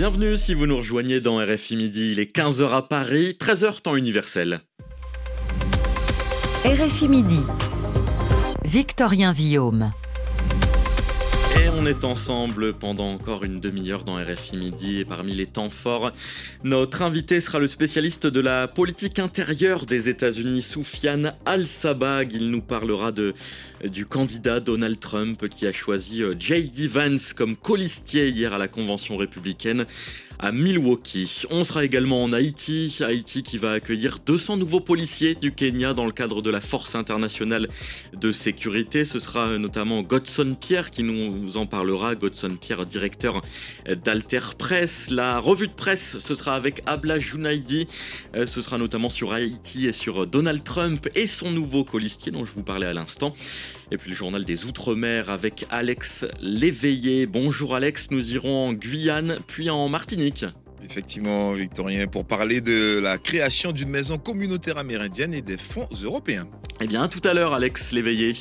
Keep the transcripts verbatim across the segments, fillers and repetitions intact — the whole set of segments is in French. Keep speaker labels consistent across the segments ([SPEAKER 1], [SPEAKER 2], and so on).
[SPEAKER 1] Bienvenue si vous nous rejoignez dans R F I Midi, il est quinze heures à Paris, treize heures temps universel.
[SPEAKER 2] R F I Midi, Victorien Villaume.
[SPEAKER 1] Et on est ensemble pendant encore une demi-heure dans R F I Midi et parmi les temps forts, notre invité sera le spécialiste de la politique intérieure des États-Unis, Soufiane Al-Sabag. Il nous parlera de, du candidat Donald Trump qui a choisi J D Vance comme colistier hier à la convention républicaine à Milwaukee. On sera également en Haïti, Haïti qui va accueillir deux cents nouveaux policiers du Kenya dans le cadre de la Force internationale de sécurité. Ce sera notamment Godson Pierre qui nous en parlera. Godson Pierre, directeur d'Alter Press. La revue de presse, ce sera avec Abla Junaidi. Ce sera notamment sur Haïti et sur Donald Trump et son nouveau colistier dont je vous parlais à l'instant. Et puis le journal des Outre-mer avec Alex Léveillé. Bonjour Alex, nous irons en Guyane puis en Martinique.
[SPEAKER 3] Effectivement, Victorien, pour parler de la création d'une maison communautaire amérindienne et des fonds européens.
[SPEAKER 1] Eh bien, à tout à l'heure, Alex Léveillé.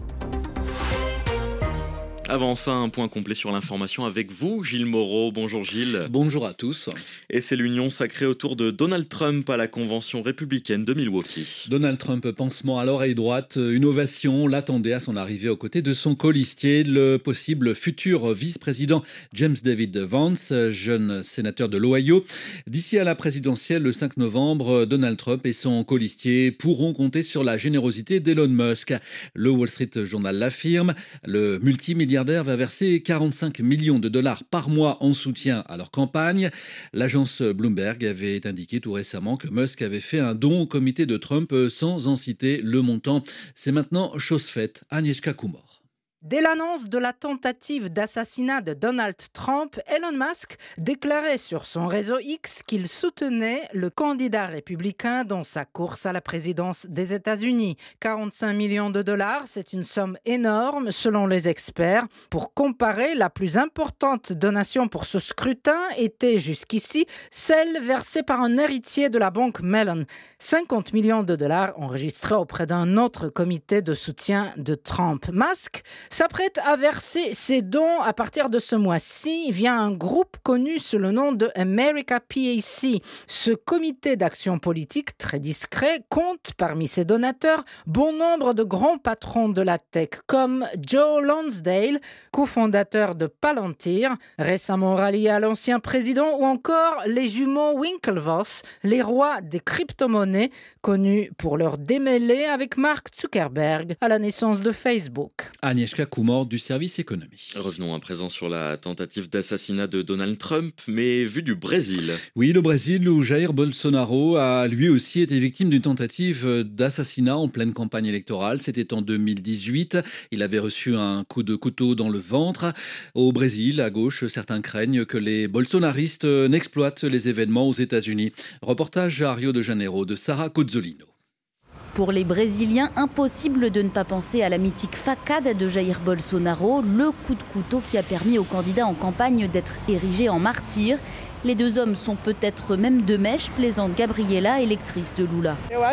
[SPEAKER 1] Avant ça, un point complet sur l'information avec vous, Gilles Moreau. Bonjour Gilles.
[SPEAKER 4] Bonjour à tous.
[SPEAKER 1] Et c'est l'union sacrée autour de Donald Trump à la convention républicaine de Milwaukee.
[SPEAKER 4] Donald Trump, pansement à l'oreille droite, une ovation l'attendait à son arrivée aux côtés de son colistier, le possible futur vice-président James David Vance, jeune sénateur de l'Ohio. D'ici à la présidentielle, le cinq novembre, Donald Trump et son colistier pourront compter sur la générosité d'Elon Musk. Le Wall Street Journal l'affirme, le multimilliardaire va verser quarante-cinq millions de dollars par mois en soutien à leur campagne. L'agence Bloomberg avait indiqué tout récemment que Musk avait fait un don au comité de Trump sans en citer le montant. C'est maintenant chose faite. Agnieszka Kumor.
[SPEAKER 5] Dès l'annonce de la tentative d'assassinat de Donald Trump, Elon Musk déclarait sur son réseau X qu'il soutenait le candidat républicain dans sa course à la présidence des États-Unis. quarante-cinq millions de dollars, c'est une somme énorme selon les experts. Pour comparer, la plus importante donation pour ce scrutin était jusqu'ici celle versée par un héritier de la banque Mellon. cinquante millions de dollars enregistrés auprès d'un autre comité de soutien de Trump. Musk s'apprête à verser ses dons à partir de ce mois-ci via un groupe connu sous le nom de America P A C. Ce comité d'action politique très discret compte parmi ses donateurs bon nombre de grands patrons de la tech comme Joe Lonsdale, cofondateur de Palantir, récemment rallié à l'ancien président, ou encore les jumeaux Winklevoss, les rois des crypto-monnaies, connus pour leur démêlés avec Mark Zuckerberg à la naissance de Facebook.
[SPEAKER 4] Agnieszka Kumor du service économie.
[SPEAKER 1] Revenons à présent sur la tentative d'assassinat de Donald Trump, mais vue du Brésil.
[SPEAKER 4] Oui, le Brésil où Jair Bolsonaro a lui aussi été victime d'une tentative d'assassinat en pleine campagne électorale. C'était en deux mille dix-huit. Il avait reçu un coup de couteau dans le ventre. Au Brésil, à gauche, certains craignent que les bolsonaristes n'exploitent les événements aux États-Unis. Reportage à Rio de Janeiro de Sarah Cozzolino.
[SPEAKER 6] Pour les Brésiliens, impossible de ne pas penser à la mythique facade de Jair Bolsonaro, le coup de couteau qui a permis au candidat en campagne d'être érigé en martyr. Les deux hommes sont peut-être même de mèche, plaisante Gabriela, électrice de Lula.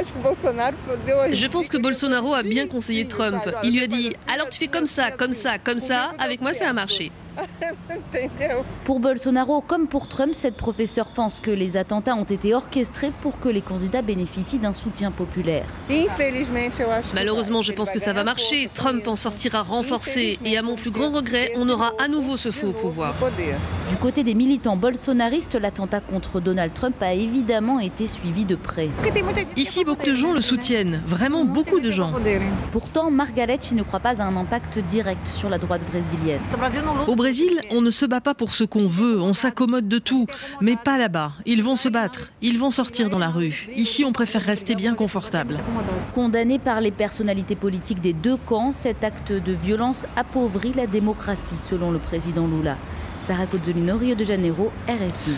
[SPEAKER 7] Je pense que Bolsonaro a bien conseillé Trump. Il lui a dit « alors tu fais comme ça, comme ça, comme ça, avec moi ça a marché ».
[SPEAKER 6] Pour Bolsonaro, comme pour Trump, cette professeure pense que les attentats ont été orchestrés pour que les candidats bénéficient d'un soutien populaire.
[SPEAKER 7] Malheureusement, je pense que ça va marcher. Trump en sortira renforcé. Et à mon plus grand regret, on aura à nouveau ce faux au pouvoir.
[SPEAKER 6] Du côté des militants bolsonaristes, l'attentat contre Donald Trump a évidemment été suivi de près.
[SPEAKER 7] Ici, beaucoup de gens le soutiennent. Vraiment beaucoup de gens.
[SPEAKER 6] Pourtant, Margarete ne croit pas à un impact direct sur la droite brésilienne.
[SPEAKER 7] Au Brésil, on ne se bat pas pour ce qu'on veut, on s'accommode de tout. Mais pas là-bas. Ils vont se battre. Ils vont sortir dans la rue. Ici, on préfère rester bien confortable.
[SPEAKER 6] Condamné par les personnalités politiques des deux camps, cet acte de violence appauvrit la démocratie, selon le président Lula. Sarah Cozzolino, Rio de Janeiro, R F I.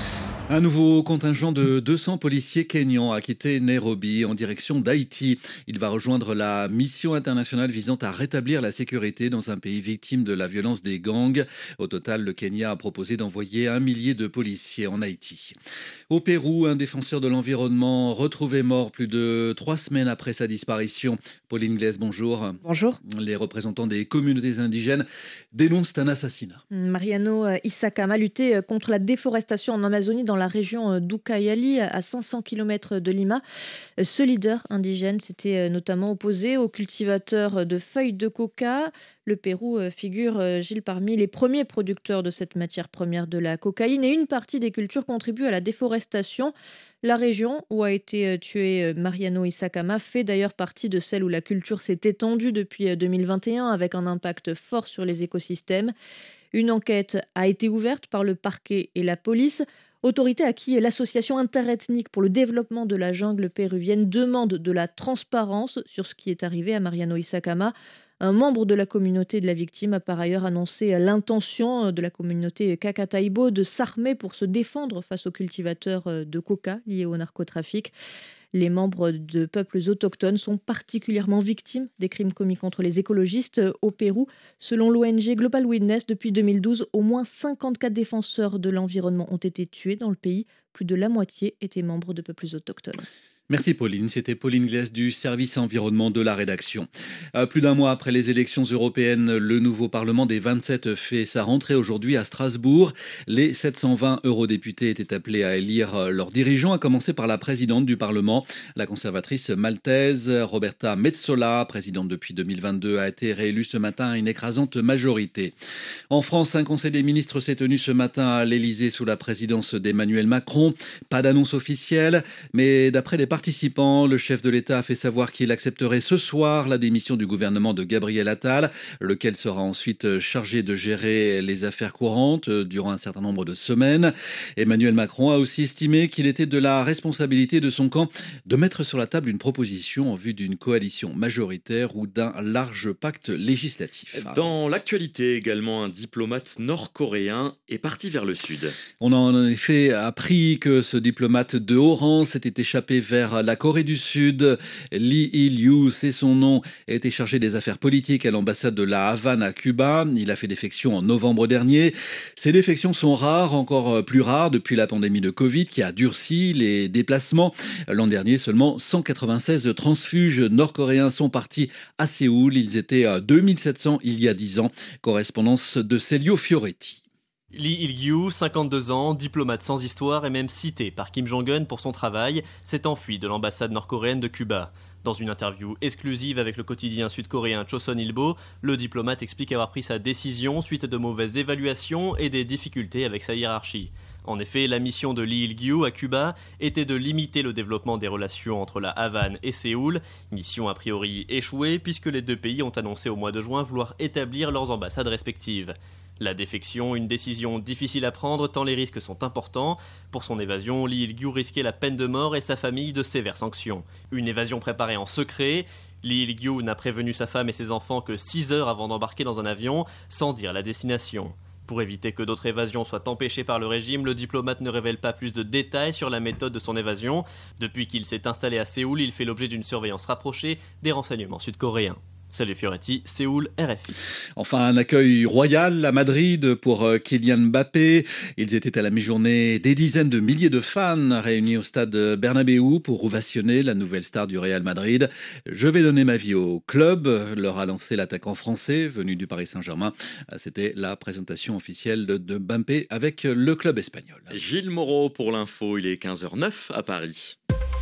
[SPEAKER 4] Un nouveau contingent de deux cents policiers kenyans a quitté Nairobi en direction d'Haïti. Il va rejoindre la mission internationale visant à rétablir la sécurité dans un pays victime de la violence des gangs. Au total, le Kenya a proposé d'envoyer un millier de policiers en Haïti. Au Pérou, un défenseur de l'environnement retrouvé mort plus de trois semaines après sa disparition. Pauline Glaise, bonjour.
[SPEAKER 8] Bonjour.
[SPEAKER 4] Les représentants des communautés indigènes dénoncent un assassinat.
[SPEAKER 8] Mariano Isakama luttait contre la déforestation en Amazonie dans la région d'Ucayali, à cinq cents kilomètres de Lima. Ce leader indigène s'était notamment opposé aux cultivateurs de feuilles de coca. Le Pérou figure, Gilles, parmi les premiers producteurs de cette matière première de la cocaïne, et une partie des cultures contribue à la déforestation. La région où a été tué Mariano Isakama fait d'ailleurs partie de celle où la culture s'est étendue depuis deux mille vingt et un, avec un impact fort sur les écosystèmes. Une enquête a été ouverte par le parquet et la police. Autorité à qui l'association interethnique pour le développement de la jungle péruvienne demande de la transparence sur ce qui est arrivé à Mariano Isakama. Un membre de la communauté de la victime a par ailleurs annoncé l'intention de la communauté Kakataibo de s'armer pour se défendre face aux cultivateurs de coca liés au narcotrafic. Les membres de peuples autochtones sont particulièrement victimes des crimes commis contre les écologistes au Pérou. Selon l'O N G Global Witness, depuis deux mille douze, au moins cinquante-quatre défenseurs de l'environnement ont été tués dans le pays. Plus de la moitié étaient membres de peuples autochtones.
[SPEAKER 4] Merci Pauline, c'était Pauline Glaise du service environnement de la rédaction. Euh, plus d'un mois après les élections européennes, le nouveau Parlement des vingt-sept fait sa rentrée aujourd'hui à Strasbourg. Les sept cent vingt eurodéputés étaient appelés à élire leurs dirigeants, à commencer par la présidente du Parlement. La conservatrice maltaise Roberta Metsola, présidente depuis deux mille vingt-deux, a été réélue ce matin à une écrasante majorité. En France, un conseil des ministres s'est tenu ce matin à l'Élysée sous la présidence d'Emmanuel Macron. Pas d'annonce officielle, mais d'après les participants, le chef de l'État a fait savoir qu'il accepterait ce soir la démission du gouvernement de Gabriel Attal, lequel sera ensuite chargé de gérer les affaires courantes durant un certain nombre de semaines. Emmanuel Macron a aussi estimé qu'il était de la responsabilité de son camp de mettre sur la table une proposition en vue d'une coalition majoritaire ou d'un large pacte législatif.
[SPEAKER 1] Dans l'actualité également, un diplomate nord-coréen est parti vers le sud.
[SPEAKER 4] On a en effet appris que ce diplomate de haut rang s'était échappé vers la Corée du Sud. Lee Il-yu, c'est son nom, a été chargé des affaires politiques à l'ambassade de la Havane à Cuba. Il a fait défection en novembre dernier. Ces défections sont rares, encore plus rares depuis la pandémie de Covid qui a durci les déplacements. L'an dernier, seulement cent quatre-vingt-seize transfuges nord-coréens sont partis à Séoul. Ils étaient deux mille sept cents il y a dix ans. Correspondance de Celio Fioretti.
[SPEAKER 9] Lee Il-gyu, cinquante-deux ans, diplomate sans histoire et même cité par Kim Jong-un pour son travail, s'est enfui de l'ambassade nord-coréenne de Cuba. Dans une interview exclusive avec le quotidien sud-coréen Chosun Ilbo, le diplomate explique avoir pris sa décision suite à de mauvaises évaluations et des difficultés avec sa hiérarchie. En effet, la mission de Lee Il-gyu à Cuba était de limiter le développement des relations entre la Havane et Séoul, mission a priori échouée puisque les deux pays ont annoncé au mois de juin vouloir établir leurs ambassades respectives. La défection, une décision difficile à prendre tant les risques sont importants. Pour son évasion, Lee Il-gyu risquait la peine de mort et sa famille de sévères sanctions. Une évasion préparée en secret. Lee Il-gyu n'a prévenu sa femme et ses enfants que six heures avant d'embarquer dans un avion, sans dire la destination. Pour éviter que d'autres évasions soient empêchées par le régime, le diplomate ne révèle pas plus de détails sur la méthode de son évasion. Depuis qu'il s'est installé à Séoul, il fait l'objet d'une surveillance rapprochée des renseignements sud-coréens. Salut Fioretti, Séoul, R F I.
[SPEAKER 4] Enfin, un accueil royal à Madrid pour Kylian Mbappé. Ils étaient à la mi-journée des dizaines de milliers de fans réunis au stade Bernabéu pour ovationner la nouvelle star du Real Madrid. Je vais donner ma vie au club, leur a lancé l'attaquant français venu du Paris Saint-Germain. C'était la présentation officielle de Mbappé avec le club espagnol.
[SPEAKER 1] Gilles Moreau pour l'info, il est quinze heures neuf à Paris.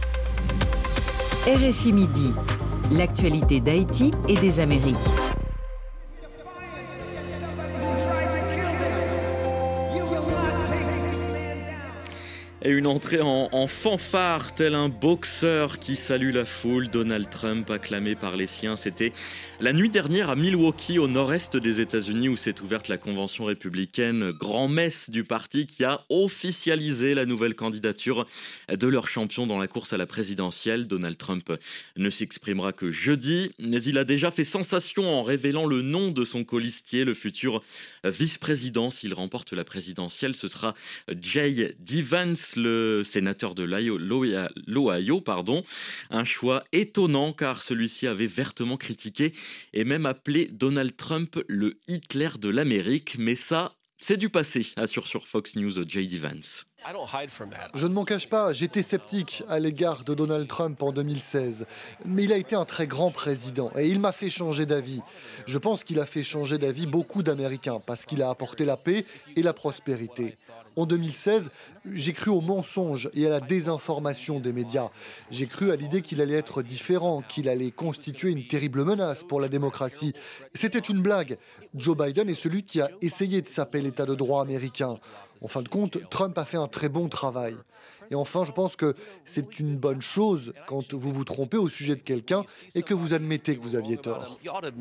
[SPEAKER 2] R F I Midi. L'actualité d'Haïti et des Amériques.
[SPEAKER 1] Et une entrée en, en fanfare, tel un boxeur qui salue la foule. Donald Trump, acclamé par les siens. C'était la nuit dernière à Milwaukee, au nord-est des États-Unis, où s'est ouverte la convention républicaine, grand-messe du parti qui a officialisé la nouvelle candidature de leur champion dans la course à la présidentielle. Donald Trump ne s'exprimera que jeudi, mais il a déjà fait sensation en révélant le nom de son colistier, le futur vice-président. S'il remporte la présidentielle, ce sera Jay Vance, Vance, le sénateur de l'Ohio, l'Ohio, pardon. Un choix étonnant car celui-ci avait vertement critiqué et même appelé Donald Trump le Hitler de l'Amérique. Mais ça, c'est du passé, assure sur Fox News J D Vance.
[SPEAKER 10] Je ne m'en cache pas, j'étais sceptique à l'égard de Donald Trump en deux mille seize. Mais il a été un très grand président et il m'a fait changer d'avis. Je pense qu'il a fait changer d'avis beaucoup d'Américains parce qu'il a apporté la paix et la prospérité. En deux mille seize, j'ai cru aux mensonges et à la désinformation des médias. J'ai cru à l'idée qu'il allait être différent, qu'il allait constituer une terrible menace pour la démocratie. C'était une blague. Joe Biden est celui qui a essayé de saper l'état de droit américain. En fin de compte, Trump a fait un très bon travail. Et enfin, je pense que c'est une bonne chose quand vous vous trompez au sujet de quelqu'un et que vous admettez que vous aviez tort.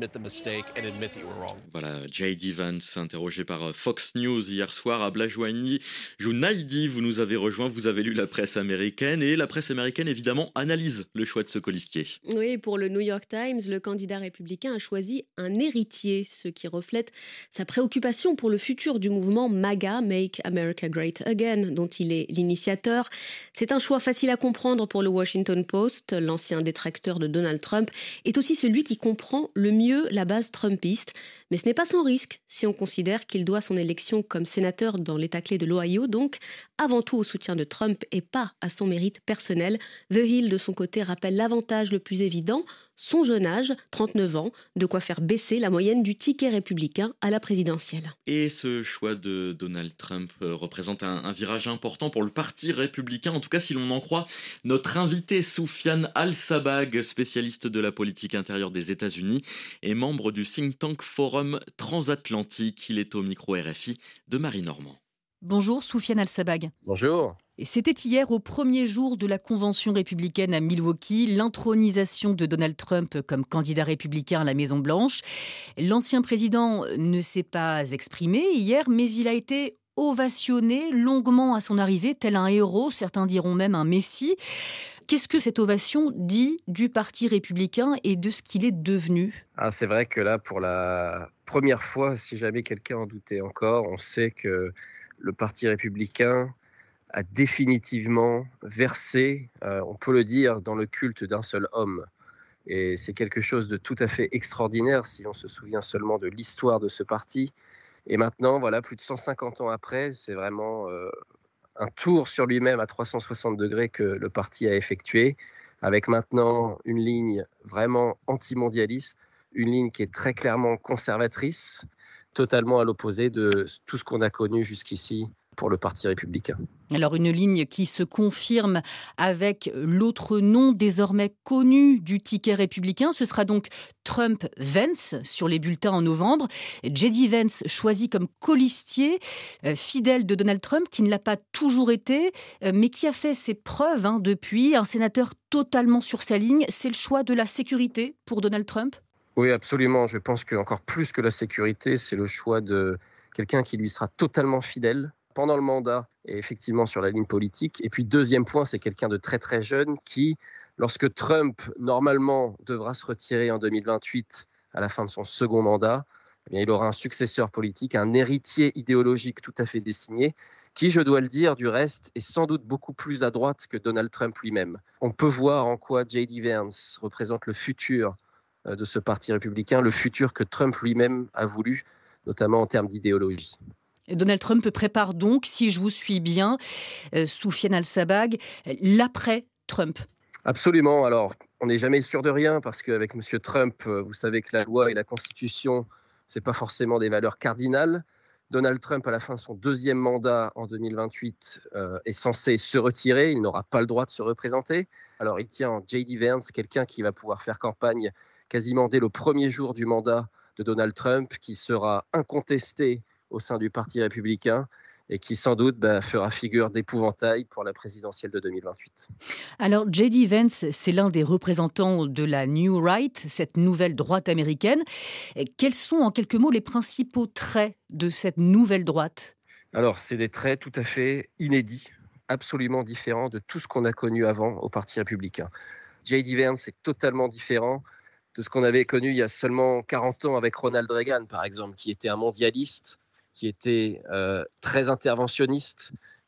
[SPEAKER 1] Voilà, J D Vance, interrogé par Fox News hier soir à Blajoigny. Jounaïdi, vous nous avez rejoint, vous avez lu la presse américaine et la presse américaine, évidemment, analyse le choix de ce colistier.
[SPEAKER 11] Oui, pour le New York Times, le candidat républicain a choisi un héritier, ce qui reflète sa préoccupation pour le futur du mouvement MAGA, Make America Great Again, dont il est l'initiateur. C'est un choix facile à comprendre pour le Washington Post. L'ancien détracteur de Donald Trump est aussi celui qui comprend le mieux la base trumpiste. Mais ce n'est pas sans risque si on considère qu'il doit son élection comme sénateur dans l'État clé de l'Ohio, donc avant tout au soutien de Trump et pas à son mérite personnel. The Hill, de son côté, rappelle l'avantage le plus évident, son jeune âge, trente-neuf ans, de quoi faire baisser la moyenne du ticket républicain à la présidentielle.
[SPEAKER 1] Et ce choix de Donald Trump représente un, un virage important pour le parti républicain, en tout cas si l'on en croit notre invité Soufiane Al-Sabag, spécialiste de la politique intérieure des États-Unis et membre du think tank Forum Transatlantique. Il est au micro R F I de Marie Normand.
[SPEAKER 2] Bonjour Soufiane Al-Sabag.
[SPEAKER 12] Bonjour.
[SPEAKER 2] Et c'était hier, au premier jour de la convention républicaine à Milwaukee, l'intronisation de Donald Trump comme candidat républicain à la Maison-Blanche. L'ancien président ne s'est pas exprimé hier, mais il a été ovationné longuement à son arrivée, tel un héros, certains diront même un messie. Qu'est-ce que cette ovation dit du Parti républicain et de ce qu'il est devenu ?
[SPEAKER 12] Ah, c'est vrai que là, pour la première fois, si jamais quelqu'un en doutait encore, on sait que le Parti républicain a définitivement versé, euh, on peut le dire, dans le culte d'un seul homme. Et c'est quelque chose de tout à fait extraordinaire si on se souvient seulement de l'histoire de ce parti. Et maintenant, voilà, plus de cent cinquante ans après, c'est vraiment euh, un tour sur lui-même à trois cent soixante degrés que le parti a effectué, avec maintenant une ligne vraiment antimondialiste, une ligne qui est très clairement conservatrice, totalement à l'opposé de tout ce qu'on a connu jusqu'ici pour le Parti républicain.
[SPEAKER 2] Alors une ligne qui se confirme avec l'autre nom désormais connu du ticket républicain, ce sera donc Trump-Vance sur les bulletins en novembre. J D Vance choisi comme colistier, euh, fidèle de Donald Trump, qui ne l'a pas toujours été, euh, mais qui a fait ses preuves hein, depuis. Un sénateur totalement sur sa ligne, c'est le choix de la sécurité pour Donald Trump ?
[SPEAKER 12] Oui, absolument. Je pense qu'encore plus que la sécurité, c'est le choix de quelqu'un qui lui sera totalement fidèle pendant le mandat et effectivement sur la ligne politique. Et puis deuxième point, c'est quelqu'un de très très jeune qui, lorsque Trump normalement devra se retirer en deux mille vingt-huit à la fin de son second mandat, eh bien, il aura un successeur politique, un héritier idéologique tout à fait désigné, qui, je dois le dire, du reste, est sans doute beaucoup plus à droite que Donald Trump lui-même. On peut voir en quoi J D Vance représente le futur de ce parti républicain, le futur que Trump lui-même a voulu, notamment en termes d'idéologie.
[SPEAKER 2] Donald Trump prépare donc, si je vous suis bien, euh, Soufiane Al-Sabag, l'après-Trump.
[SPEAKER 12] Absolument. Alors, on n'est jamais sûr de rien parce qu'avec M. Trump, vous savez que la loi et la Constitution, ce n'est pas forcément des valeurs cardinales. Donald Trump, à la fin de son deuxième mandat en deux mille vingt-huit, euh, est censé se retirer. Il n'aura pas le droit de se représenter. Alors, il tient en J D Vance, quelqu'un qui va pouvoir faire campagne quasiment dès le premier jour du mandat de Donald Trump, qui sera incontesté au sein du Parti républicain et qui sans doute bah, fera figure d'épouvantail pour la présidentielle de deux mille vingt-huit.
[SPEAKER 2] Alors J D Vance, c'est l'un des représentants de la New Right, cette nouvelle droite américaine. Et quels sont en quelques mots les principaux traits de cette nouvelle droite ?
[SPEAKER 12] Alors c'est des traits tout à fait inédits, absolument différents de tout ce qu'on a connu avant au Parti républicain. J D Vance est totalement différent de ce qu'on avait connu il y a seulement quarante ans avec Ronald Reagan, par exemple, qui était un mondialiste, qui était euh, très interventionniste,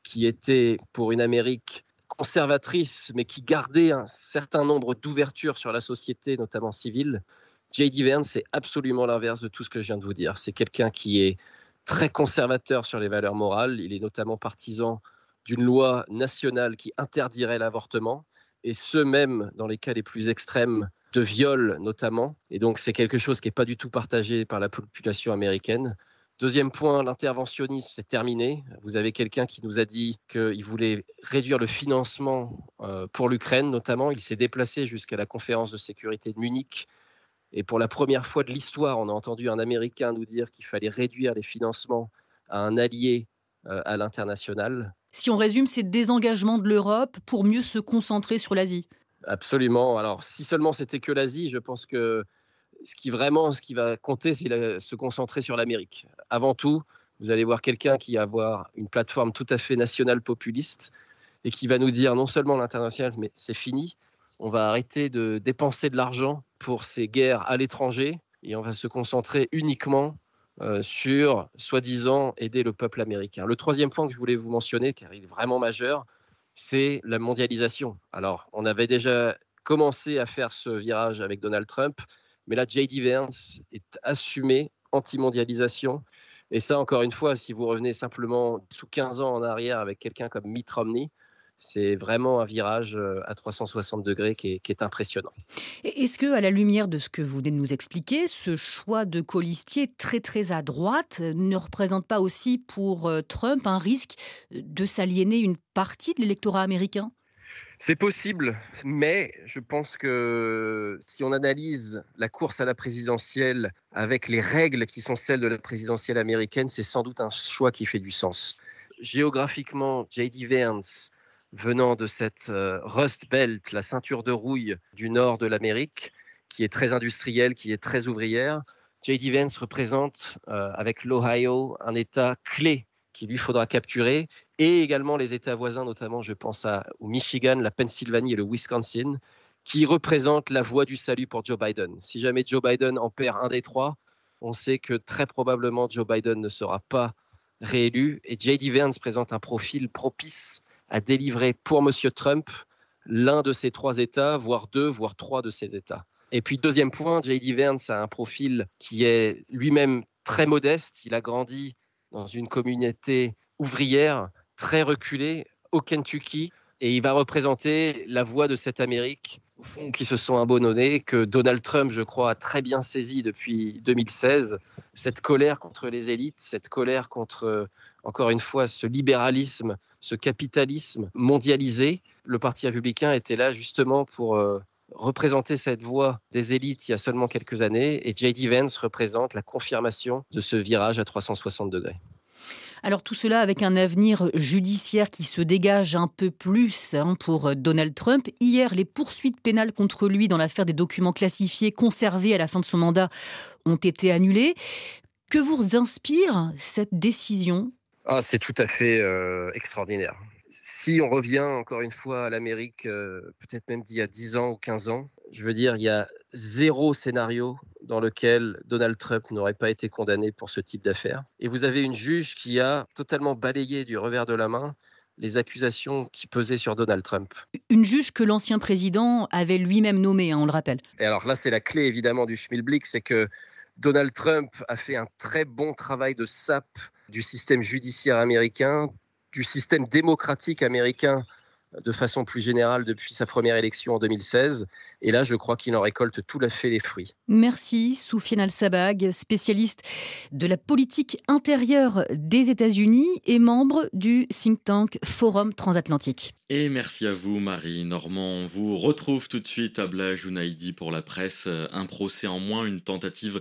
[SPEAKER 12] qui était pour une Amérique conservatrice, mais qui gardait un certain nombre d'ouvertures sur la société, notamment civile. J D. Vance, c'est absolument l'inverse de tout ce que je viens de vous dire. C'est quelqu'un qui est très conservateur sur les valeurs morales. Il est notamment partisan d'une loi nationale qui interdirait l'avortement, et ce même dans les cas les plus extrêmes de viol notamment. Et donc c'est quelque chose qui n'est pas du tout partagé par la population américaine. Deuxième point, l'interventionnisme, c'est terminé. Vous avez quelqu'un qui nous a dit qu'il voulait réduire le financement pour l'Ukraine notamment. Il s'est déplacé jusqu'à la conférence de sécurité de Munich. Et pour la première fois de l'histoire, on a entendu un Américain nous dire qu'il fallait réduire les financements à un allié à l'international.
[SPEAKER 2] Si on résume, c'est désengagement de l'Europe pour mieux se concentrer sur l'Asie.
[SPEAKER 12] Absolument. Alors, si seulement c'était que l'Asie, je pense que ce qui vraiment, ce qui va compter, c'est la, se concentrer sur l'Amérique. Avant tout, vous allez voir quelqu'un qui va avoir une plateforme tout à fait nationale populiste et qui va nous dire non seulement l'international, mais c'est fini. On va arrêter de dépenser de l'argent pour ces guerres à l'étranger et on va se concentrer uniquement euh, sur, soi-disant, aider le peuple américain. Le troisième point que je voulais vous mentionner, car il est vraiment majeur, c'est la mondialisation. Alors, on avait déjà commencé à faire ce virage avec Donald Trump, mais là, J D. Vance est assumé anti-mondialisation. Et ça, encore une fois, si vous revenez simplement sous quinze ans en arrière avec quelqu'un comme Mitt Romney, c'est vraiment un virage à trois cent soixante degrés qui est, qui est impressionnant.
[SPEAKER 2] Est-ce que, à la lumière de ce que vous venez de nous expliquer, ce choix de colistier très très à droite ne représente pas aussi pour Trump un risque de s'aliéner une partie de l'électorat américain ?
[SPEAKER 12] C'est possible, mais je pense que si on analyse la course à la présidentielle avec les règles qui sont celles de la présidentielle américaine, c'est sans doute un choix qui fait du sens. Géographiquement, J D. Vance, venant de cette euh, Rust Belt, la ceinture de rouille du nord de l'Amérique, qui est très industrielle, qui est très ouvrière, J D. Vance représente, euh, avec l'Ohio, un État clé qu'il lui faudra capturer, et également les États voisins, notamment je pense à, au Michigan, la Pennsylvanie et le Wisconsin, qui représentent la voie du salut pour Joe Biden. Si jamais Joe Biden en perd un des trois, on sait que très probablement Joe Biden ne sera pas réélu, et J D. Vance présente un profil propice à délivrer pour M. Trump l'un de ces trois États, voire deux, voire trois de ces États. Et puis deuxième point, J D. Vance a un profil qui est lui-même très modeste. Il a grandi dans une communauté ouvrière très reculée au Kentucky et il va représenter la voix de cette Amérique au fond, qui se sont abandonnés, que Donald Trump, je crois, a très bien saisi depuis deux mille seize. Cette colère contre les élites, cette colère contre, encore une fois, ce libéralisme, ce capitalisme mondialisé. Le Parti républicain était là justement pour euh, représenter cette voix des élites il y a seulement quelques années. Et J D. Vance représente la confirmation de ce virage à trois cent soixante degrés.
[SPEAKER 2] Alors tout cela avec un avenir judiciaire qui se dégage un peu plus hein, pour Donald Trump. Hier, les poursuites pénales contre lui dans l'affaire des documents classifiés conservés à la fin de son mandat ont été annulées. Que vous inspire cette décision ?
[SPEAKER 12] Ah, c'est tout à fait euh, extraordinaire. Si on revient encore une fois à l'Amérique, euh, peut-être même d'il y a dix ans ou quinze ans, je veux dire, il y a zéro scénario dans lequel Donald Trump n'aurait pas été condamné pour ce type d'affaires. Et vous avez une juge qui a totalement balayé du revers de la main les accusations qui pesaient sur Donald Trump.
[SPEAKER 2] Une juge que l'ancien président avait lui-même nommée, hein, on le rappelle.
[SPEAKER 12] Et alors là, c'est la clé évidemment du schmilblick, c'est que Donald Trump a fait un très bon travail de sape du système judiciaire américain, du système démocratique américain de façon plus générale depuis sa première élection en deux mille seize. Et là, je crois qu'il en récolte tout à fait les fruits.
[SPEAKER 2] Merci Soufiane Al-Sabag, spécialiste de la politique intérieure des États-Unis et membre du think tank Forum Transatlantique.
[SPEAKER 1] Et merci à vous Marie Normand. On vous retrouve tout de suite à Abla Jounaidi pour la presse. Un procès en moins, une tentative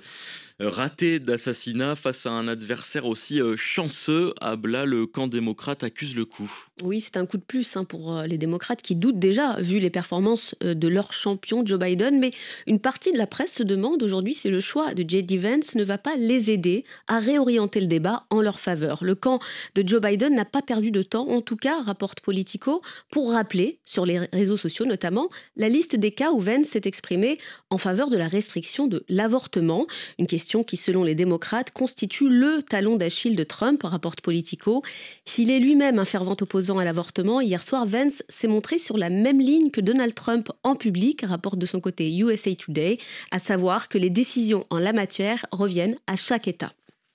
[SPEAKER 1] ratée d'assassinat face à un adversaire aussi chanceux. Abla, le camp démocrate accuse le coup.
[SPEAKER 11] Oui, c'est un coup de plus hein, pour les démocrates qui doutent déjà, vu les performances de leur champion Joe Biden. Mais une partie de la presse se demande aujourd'hui si le choix de J D Vance ne va pas les aider à réorienter le débat en leur faveur. Le camp de Joe Biden n'a pas perdu de temps, en tout cas, rapporte Politico, pour rappeler, sur les réseaux sociaux notamment, la liste des cas où Vance s'est exprimé en faveur de la restriction de l'avortement. Une question qui, selon les démocrates, constitue le talon d'Achille de Trump, rapporte Politico. S'il est lui-même un fervent opposant à l'avortement, hier soir, Vance s'est montré sur la même ligne que Donald Trump en public, rapporte de son côté U S A Today, à savoir que les décisions en la matière reviennent à chaque État.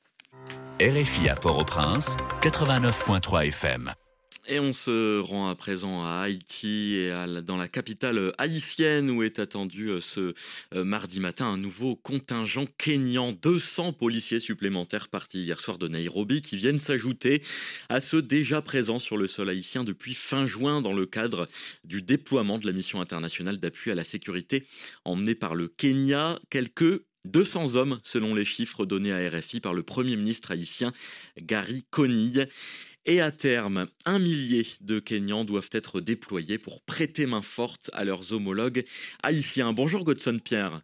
[SPEAKER 13] R F I à Port-au-Prince, quatre-vingt-neuf virgule trois F M.
[SPEAKER 1] Et on se rend à présent à Haïti et à la, dans la capitale haïtienne où est attendu ce euh, mardi matin un nouveau contingent kényan. deux cents policiers supplémentaires partis hier soir de Nairobi qui viennent s'ajouter à ceux déjà présents sur le sol haïtien depuis fin juin dans le cadre du déploiement de la mission internationale d'appui à la sécurité emmenée par le Kenya. Quelques deux cents hommes selon les chiffres donnés à R F I par le Premier ministre haïtien Gary Conille. Et à terme, un millier de Kenyans doivent être déployés pour prêter main forte à leurs homologues haïtiens. Bonjour Godson Pierre.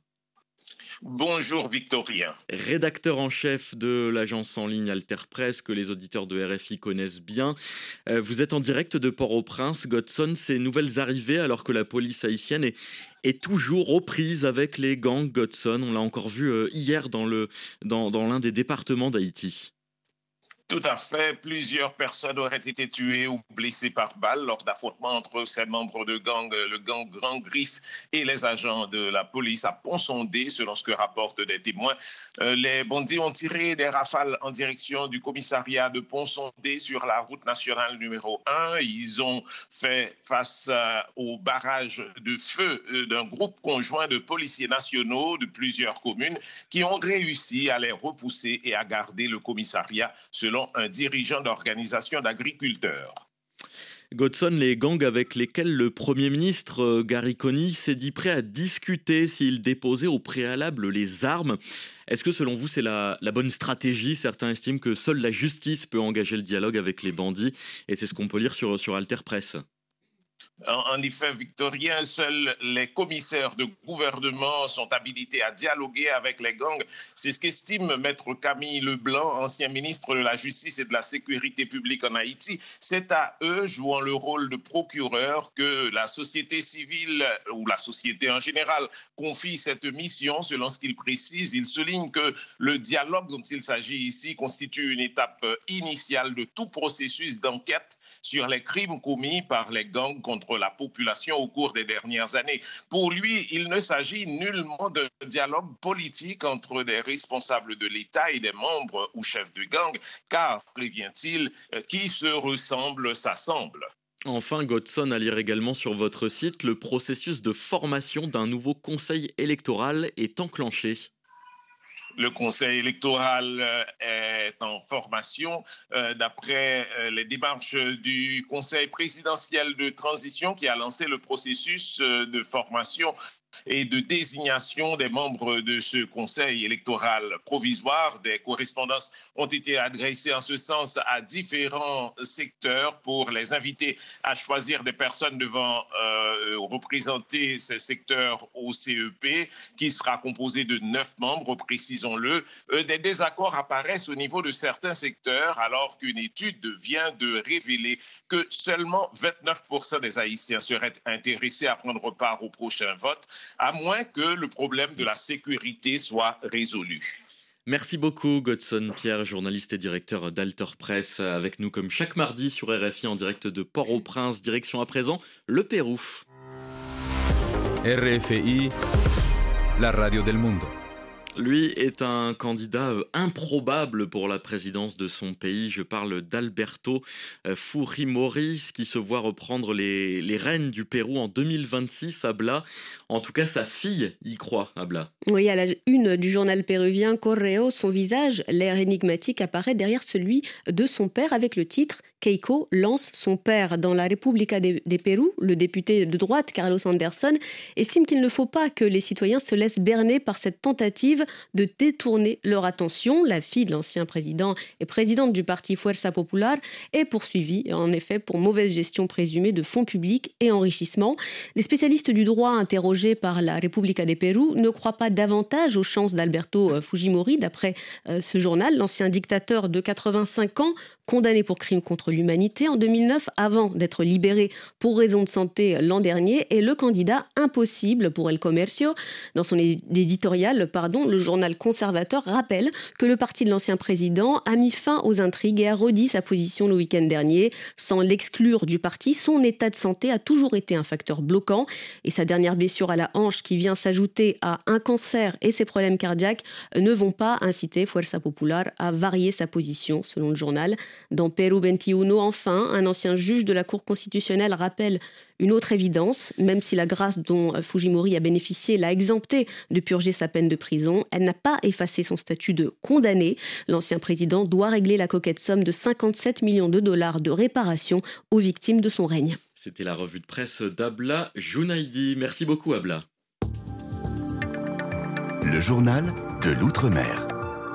[SPEAKER 14] Bonjour Victorien.
[SPEAKER 1] Rédacteur en chef de l'agence en ligne Alter Press que les auditeurs de R F I connaissent bien. Vous êtes en direct de Port-au-Prince. Godson, ces nouvelles arrivées alors que la police haïtienne est, est toujours aux prises avec les gangs Godson. On l'a encore vu hier dans, le, dans, dans l'un des départements d'Haïti.
[SPEAKER 14] Tout à fait. Plusieurs personnes auraient été tuées ou blessées par balle lors d'affrontements entre ces membres de gang, le gang Grand Griffe et les agents de la police à Pont-Sondé, selon ce que rapportent des témoins. Euh, les bandits ont tiré des rafales en direction du commissariat de Pont-Sondé sur la route nationale numéro un. Ils ont fait face euh, au barrage de feu euh, d'un groupe conjoint de policiers nationaux de plusieurs communes qui ont réussi à les repousser et à garder le commissariat, selon un dirigeant d'organisation d'agriculteurs.
[SPEAKER 1] Godson, les gangs avec lesquels le Premier ministre Gary Conille s'est dit prêt à discuter s'il déposait au préalable les armes. Est-ce que selon vous c'est la, la bonne stratégie ? Certains estiment que seule la justice peut engager le dialogue avec les bandits et c'est ce qu'on peut lire sur, sur Alter Press.
[SPEAKER 14] En effet, Victorien, seuls les commissaires de gouvernement sont habilités à dialoguer avec les gangs. C'est ce qu'estime Maître Camille Leblanc, ancien ministre de la Justice et de la Sécurité publique en Haïti. C'est à eux, jouant le rôle de procureur, que la société civile ou la société en général confie cette mission. Selon ce qu'il précise, il souligne que le dialogue dont il s'agit ici constitue une étape initiale de tout processus d'enquête sur les crimes commis par les gangs contre la population au cours des dernières années. Pour lui, il ne s'agit nullement d'un dialogue politique entre des responsables de l'État et des membres ou chefs de gang, car, prévient-il, qui se ressemble s'assemble.
[SPEAKER 1] Enfin, Godson, à lire également sur votre site, le processus de formation d'un nouveau conseil électoral est enclenché.
[SPEAKER 14] Le conseil électoral est en formation euh, d'après euh, les démarches du conseil présidentiel de transition qui a lancé le processus euh, de formation et de désignation des membres de ce conseil électoral provisoire. Des correspondances ont été adressées en ce sens à différents secteurs pour les inviter à choisir des personnes devant euh, représenter ces secteurs au C E P, qui sera composé de neuf membres, précisons-le. Euh, des désaccords apparaissent au niveau de certains secteurs, alors qu'une étude vient de révéler que seulement vingt-neuf pour cent des Haïtiens seraient intéressés à prendre part au prochain vote, à moins que le problème de la sécurité soit résolu.
[SPEAKER 1] Merci beaucoup Godson Pierre, journaliste et directeur d'Alter Press, avec nous comme chaque mardi sur R F I en direct de Port-au-Prince. Direction à présent le Pérou.
[SPEAKER 15] R F I, la radio del mundo.
[SPEAKER 1] Lui est un candidat improbable pour la présidence de son pays. Je parle d'Alberto Fujimori, qui se voit reprendre les, les rênes du Pérou en deux mille vingt-six. Abla, en tout cas sa fille y croit, Abla.
[SPEAKER 11] Oui, à la une du journal péruvien Correo, son visage, l'air énigmatique, apparaît derrière celui de son père avec le titre « Keiko lance son père ». Dans la República de, de Pérou, le député de droite Carlos Anderson estime qu'il ne faut pas que les citoyens se laissent berner par cette tentative de détourner leur attention. La fille de l'ancien président et présidente du parti Fuerza Popular est poursuivie, en effet, pour mauvaise gestion présumée de fonds publics et enrichissement. Les spécialistes du droit interrogés par la República de Pérou ne croient pas davantage aux chances d'Alberto Fujimori, d'après euh, ce journal. L'ancien dictateur de quatre-vingt-cinq ans, condamné pour crimes contre l'humanité en deux mille neuf, avant d'être libéré pour raison de santé l'an dernier, est le candidat impossible pour El Comercio. Dans son éditorial, pardon, le journal conservateur rappelle que le parti de l'ancien président a mis fin aux intrigues et a redit sa position le week-end dernier. Sans l'exclure du parti, son état de santé a toujours été un facteur bloquant et sa dernière blessure à la hanche, qui vient s'ajouter à un cancer et ses problèmes cardiaques, ne vont pas inciter Fuerza Popular à varier sa position, selon le journal. Dans Pérou vingt et un, enfin, un ancien juge de la Cour constitutionnelle rappelle une autre évidence. Même si la grâce dont Fujimori a bénéficié l'a exempté de purger sa peine de prison, elle n'a pas effacé son statut de condamné. L'ancien président doit régler la coquette somme de cinquante-sept millions de dollars de réparation aux victimes de son règne.
[SPEAKER 1] C'était la revue de presse d'Abla Jounaidi. Merci beaucoup, Abla.
[SPEAKER 13] Le journal de l'Outre-mer.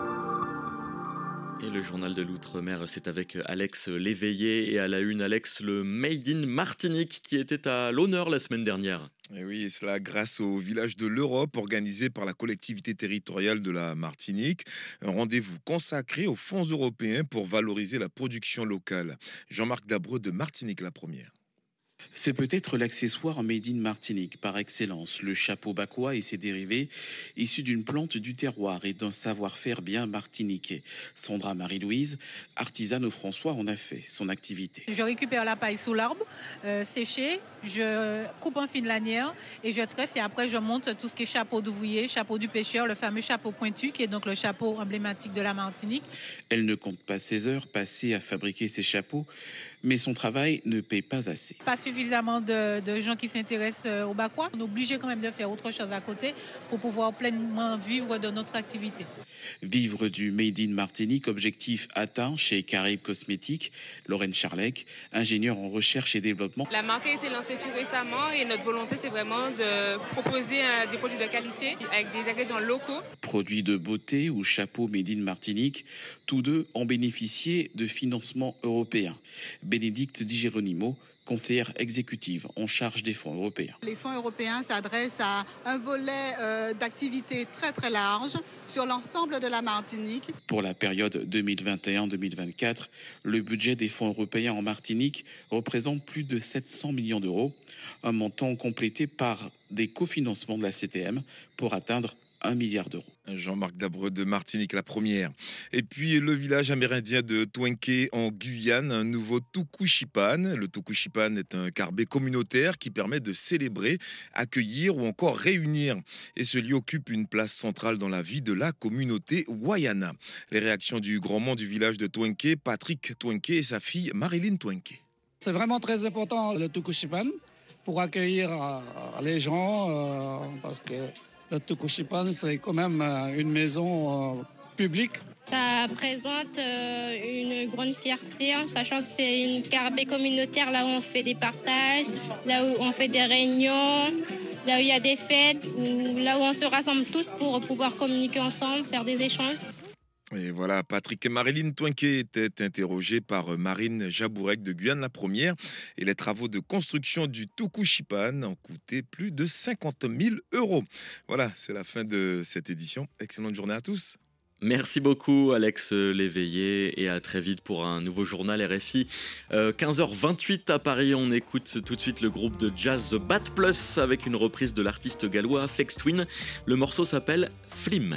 [SPEAKER 1] Et le journal de l'Outre-mer, c'est avec Alex Léveillé. Et à la une, Alex, le Made in Martinique qui était à l'honneur la semaine dernière.
[SPEAKER 3] Et oui, et cela grâce au village de l'Europe organisé par la collectivité territoriale de la Martinique. Un rendez-vous consacré aux fonds européens pour valoriser la production locale. Jean-Marc Dabreux de Martinique la première.
[SPEAKER 16] C'est peut-être l'accessoire made in Martinique par excellence, le chapeau bacois et ses dérivés, issus d'une plante du terroir et d'un savoir-faire bien martiniquais. Sandra Marie-Louise, artisane au François, en a fait son activité.
[SPEAKER 17] Je récupère la paille sous l'arbre, euh, séchée, je coupe en fine lanière et je tresse et après je monte tout ce qui est chapeau d'ouvrier, chapeau du pêcheur, le fameux chapeau pointu qui est donc le chapeau emblématique de la Martinique.
[SPEAKER 16] Elle ne compte pas ses heures passées à fabriquer ces chapeaux, mais son travail ne paie pas assez.
[SPEAKER 17] Pas suffisamment de, de gens qui s'intéressent au bacois. On est obligé quand même de faire autre chose à côté pour pouvoir pleinement vivre de notre activité.
[SPEAKER 16] Vivre du Made in Martinique, objectif atteint chez Caraïbes Cosmétiques. Lorraine Charlec, ingénieure en recherche et développement.
[SPEAKER 18] La marque a été lancée tout récemment et notre volonté c'est vraiment de proposer des produits de qualité avec des ingrédients locaux.
[SPEAKER 16] Produits de beauté ou chapeaux Made in Martinique, tous deux ont bénéficié de financements européens. Bénédicte Di Geronimo, conseillère exécutive en charge des fonds européens.
[SPEAKER 19] Les fonds européens s'adressent à un volet euh, d'activité très très large sur l'ensemble de la Martinique.
[SPEAKER 16] Pour la période deux mille vingt et un deux mille vingt-quatre, le budget des fonds européens en Martinique représente plus de sept cents millions d'euros, un montant complété par des cofinancements de la C T M pour atteindre un milliard d'euros.
[SPEAKER 3] Jean-Marc Dabreux de Martinique, la première. Et puis le village amérindien de Twenke en Guyane, un nouveau Tukushipan. Le Tukushipan est un carbet communautaire qui permet de célébrer, accueillir ou encore réunir. Et ce lieu occupe une place centrale dans la vie de la communauté Wayana. Les réactions du grand monde du village de Twenke, Patrick Twenke et sa fille Marilyn Twenke.
[SPEAKER 20] C'est vraiment très important le Tukushipan pour accueillir les gens euh, parce que le Tukushipan, c'est quand même une maison euh, publique.
[SPEAKER 21] Ça présente euh, une grande fierté, en sachant que c'est une carbet communautaire, là où on fait des partages, là où on fait des réunions, là où il y a des fêtes, où, là où on se rassemble tous pour pouvoir communiquer ensemble, faire des échanges.
[SPEAKER 3] Et voilà, Patrick et Marilyn Twenke étaient interrogés par Marine Jabourek de Guyane la première. Et les travaux de construction du Tukushipan ont coûté plus de cinquante mille euros. Voilà, c'est la fin de cette édition. Excellente journée à tous.
[SPEAKER 1] Merci beaucoup Alex Léveillé et à très vite pour un nouveau journal R F I. Euh, quinze heures vingt-huit à Paris, on écoute tout de suite le groupe de jazz The Bat Plus avec une reprise de l'artiste gallois Flex Twin. Le morceau s'appelle Flim.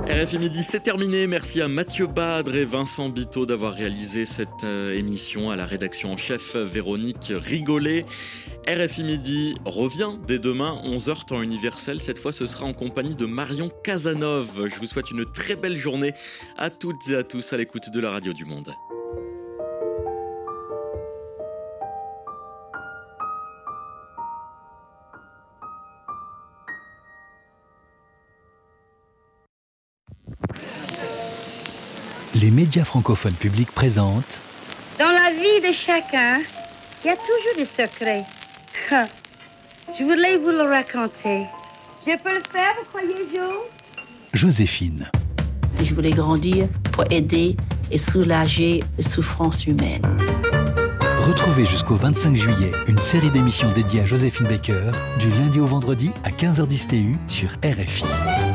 [SPEAKER 1] R F I Midi, c'est terminé. Merci à Mathieu Badre et Vincent Biteau d'avoir réalisé cette euh, émission, à la rédaction en chef Véronique Rigolet. R F I Midi revient dès demain, onze heures temps universel. Cette fois, ce sera en compagnie de Marion Casanov. Je vous souhaite une très belle journée à toutes et à tous à l'écoute de la radio du Monde.
[SPEAKER 5] Les médias francophones publics présentent.
[SPEAKER 22] Dans la vie de chacun, il y a toujours des secrets. Je voulais vous le raconter. Je peux le faire, vous croyez, Joe?
[SPEAKER 5] Joséphine.
[SPEAKER 23] Je voulais grandir pour aider et soulager les souffrances humaines.
[SPEAKER 5] Retrouvez jusqu'au vingt-cinq juillet une série d'émissions dédiées à Joséphine Baker, du lundi au vendredi à quinze heures dix T U sur R F I.